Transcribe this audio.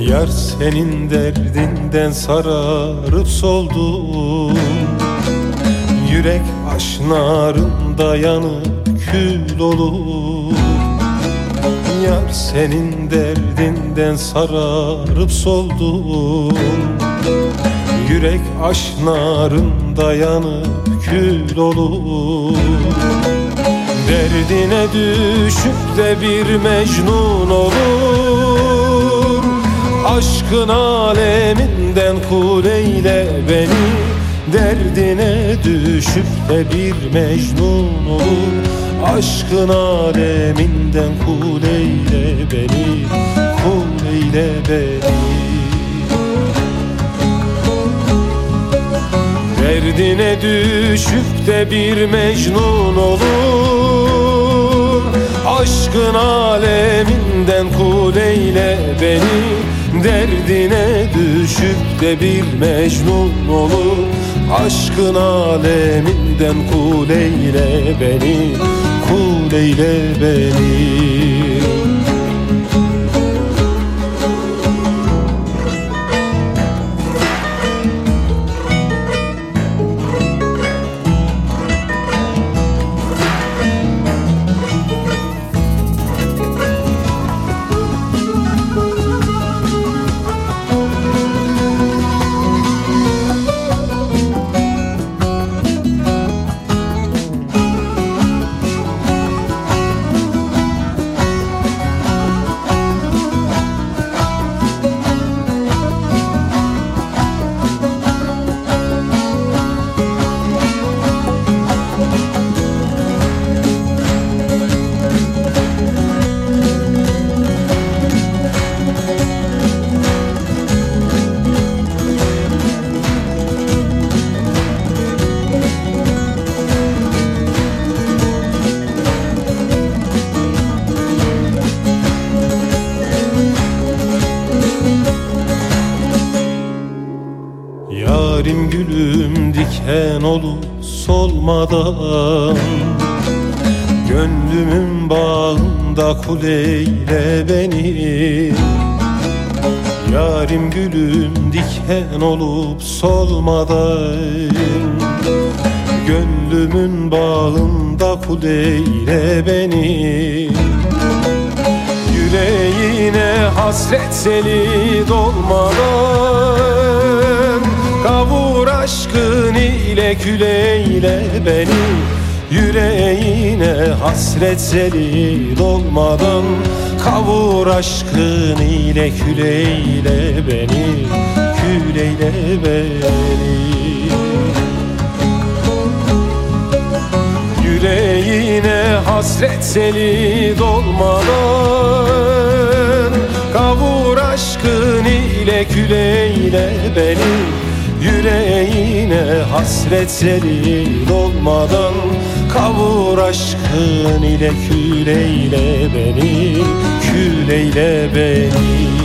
Yar senin derdinden sararıp soldum. Yürek aşnarında yanıp kül olur. Yar senin derdinden sararıp soldum. Yürek aşnarında yanıp kül olur. Derdine düşüp de bir mecnun olur. Aşkın aleminden kul eyle beni. Derdine düşüp de bir mecnun olur. Aşkın aleminden kul eyle beni. Kul eyle beni. Derdine düşüp de bir mecnun olur. Aşkın aleminden kul eyle beni. Derdine düşüp de bir mecnun olur. Aşkın aleminden kul eyle beni. Kul eyle beni. Yarim gülüm diken olup solmadan, gönlümün bağında kul eyle beni. Yarim gülüm diken olup solmadan, gönlümün bağında kul eyle beni. Yüreğine hasret seni dolmadan, kavur aşkın ile kül eyle beni. Yüreğine hasret seni dolmadan, kavur aşkın ile kül eyle beni. Kül eyle beni. Yüreğine hasret seni dolmadan, kavur aşkın ile kül eyle beni. Yüreğine hasret seni dolmadan, kavur aşkın ile kül eyle beni. Kül eyle beni.